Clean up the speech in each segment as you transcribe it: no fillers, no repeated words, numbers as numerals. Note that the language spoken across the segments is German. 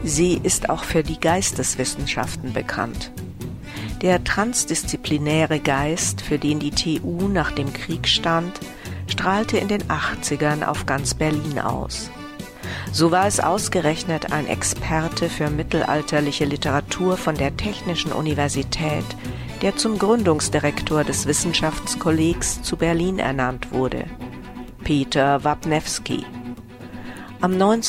Sie ist auch für die Geisteswissenschaften bekannt. Der transdisziplinäre Geist, für den die TU nach dem Krieg stand, strahlte in den 80ern auf ganz Berlin aus. So war es ausgerechnet ein Experte für mittelalterliche Literatur von der Technischen Universität, der zum Gründungsdirektor des Wissenschaftskollegs zu Berlin ernannt wurde, Peter Wapniewski. Am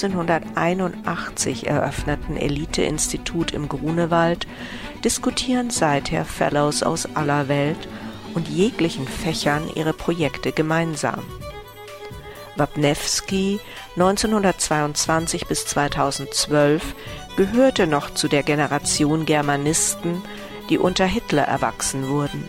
1981 eröffneten Elite-Institut im Grunewald diskutieren seither Fellows aus aller Welt und jeglichen Fächern ihre Projekte gemeinsam. Wapniewski, 1922 bis 2012, gehörte noch zu der Generation Germanisten, die unter Hitler erwachsen wurden.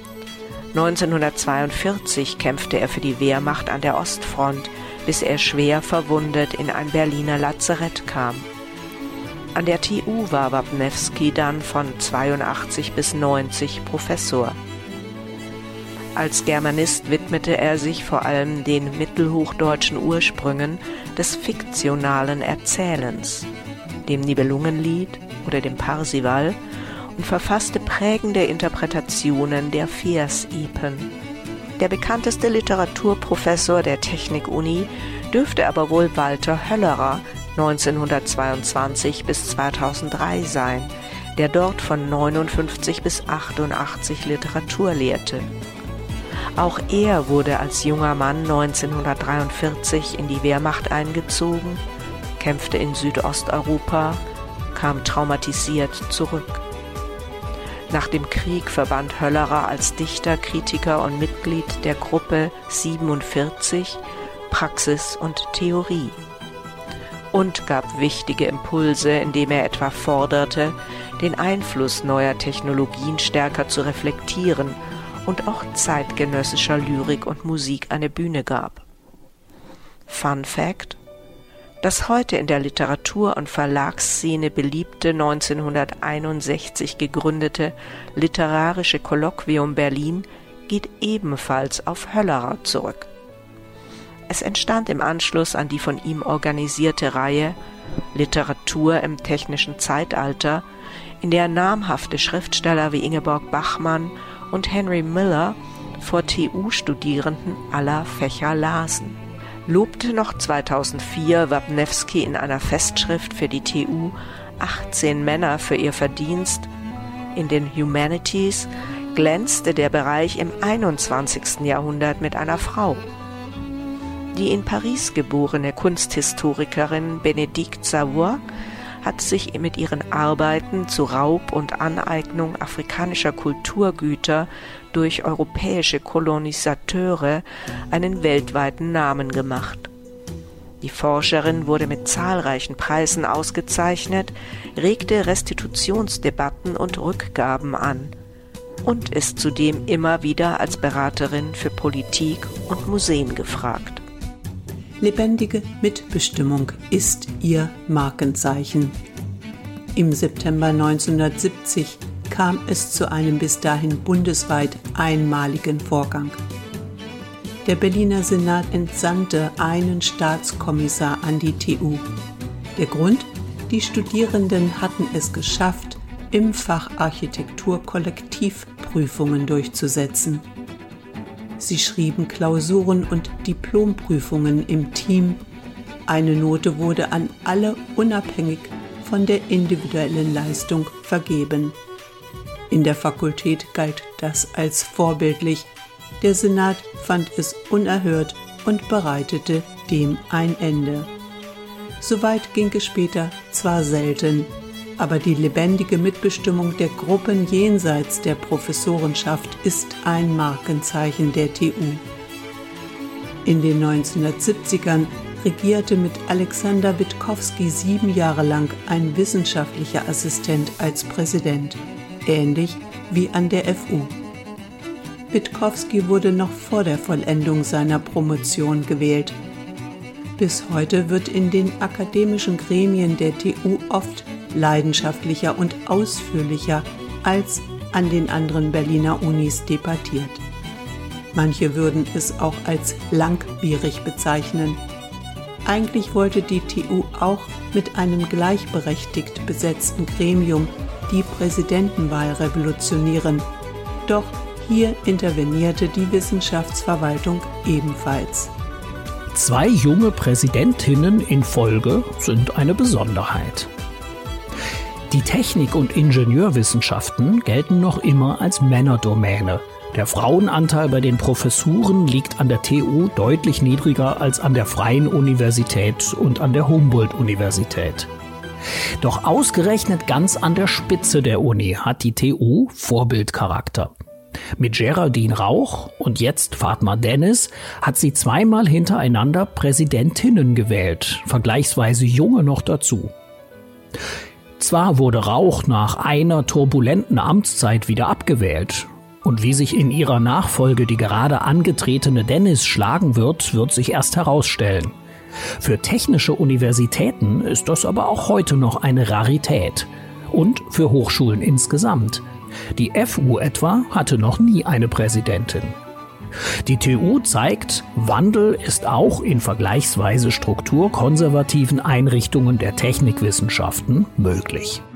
1942 kämpfte er für die Wehrmacht an der Ostfront, bis er schwer verwundet in ein Berliner Lazarett kam. An der TU war Wapniewski dann von 82 bis 90 Professor. Als Germanist widmete er sich vor allem den mittelhochdeutschen Ursprüngen des fiktionalen Erzählens, dem Nibelungenlied oder dem Parsival, und verfasste prägende Interpretationen der Versepen. Der bekannteste Literaturprofessor der Technik-Uni dürfte aber wohl Walter Höllerer, 1922 bis 2003 sein, der dort von 59 bis 88 Literatur lehrte. Auch er wurde als junger Mann 1943 in die Wehrmacht eingezogen, kämpfte in Südosteuropa, kam traumatisiert zurück. Nach dem Krieg verband Höllerer als Dichter, Kritiker und Mitglied der Gruppe 47 Praxis und Theorie und gab wichtige Impulse, indem er etwa forderte, den Einfluss neuer Technologien stärker zu reflektieren und auch zeitgenössischer Lyrik und Musik eine Bühne gab. Fun Fact: Das heute in der Literatur- und Verlagsszene beliebte 1961 gegründete Literarische Kolloquium Berlin geht ebenfalls auf Höllerer zurück. Es entstand im Anschluss an die von ihm organisierte Reihe Literatur im technischen Zeitalter, in der namhafte Schriftsteller wie Ingeborg Bachmann und Henry Miller vor TU-Studierenden aller Fächer lasen. Lobte noch 2004 Wapniewski in einer Festschrift für die TU 18 Männer für ihr Verdienst. In den Humanities glänzte der Bereich im 21. Jahrhundert mit einer Frau. Die in Paris geborene Kunsthistorikerin Bénédicte Savoy hat sich mit ihren Arbeiten zu Raub und Aneignung afrikanischer Kulturgüter durch europäische Kolonisateure einen weltweiten Namen gemacht. Die Forscherin wurde mit zahlreichen Preisen ausgezeichnet, regte Restitutionsdebatten und Rückgaben an und ist zudem immer wieder als Beraterin für Politik und Museen gefragt. Lebendige Mitbestimmung ist ihr Markenzeichen. Im September 1970 kam es zu einem bis dahin bundesweit einmaligen Vorgang. Der Berliner Senat entsandte einen Staatskommissar an die TU. Der Grund? Die Studierenden hatten es geschafft, im Fach Architektur Kollektivprüfungen durchzusetzen. Sie schrieben Klausuren und Diplomprüfungen im Team. Eine Note wurde an alle unabhängig von der individuellen Leistung vergeben. In der Fakultät galt das als vorbildlich. Der Senat fand es unerhört und bereitete dem ein Ende. Soweit ging es später zwar selten, aber die lebendige Mitbestimmung der Gruppen jenseits der Professorenschaft ist ein Markenzeichen der TU. In den 1970ern regierte mit Alexander Witkowski 7 Jahre lang ein wissenschaftlicher Assistent als Präsident, ähnlich wie an der FU. Witkowski wurde noch vor der Vollendung seiner Promotion gewählt. Bis heute wird in den akademischen Gremien der TU oft leidenschaftlicher und ausführlicher als an den anderen Berliner Unis debattiert. Manche würden es auch als langwierig bezeichnen. Eigentlich wollte die TU auch mit einem gleichberechtigt besetzten Gremium die Präsidentenwahl revolutionieren. Doch hier intervenierte die Wissenschaftsverwaltung ebenfalls. 2 junge Präsidentinnen in Folge sind eine Besonderheit. Die Technik- und Ingenieurwissenschaften gelten noch immer als Männerdomäne. Der Frauenanteil bei den Professuren liegt an der TU deutlich niedriger als an der Freien Universität und an der Humboldt-Universität. Doch ausgerechnet ganz an der Spitze der Uni hat die TU Vorbildcharakter. Mit Geraldine Rauch und jetzt Fatma Dennis hat sie 2-mal hintereinander Präsidentinnen gewählt, vergleichsweise junge noch dazu. Zwar wurde Rauch nach einer turbulenten Amtszeit wieder abgewählt. Und wie sich in ihrer Nachfolge die gerade angetretene Dennis schlagen wird, wird sich erst herausstellen. Für technische Universitäten ist das aber auch heute noch eine Rarität. Und für Hochschulen insgesamt. Die FU etwa hatte noch nie eine Präsidentin. Die TU zeigt, Wandel ist auch in vergleichsweise strukturkonservativen Einrichtungen der Technikwissenschaften möglich.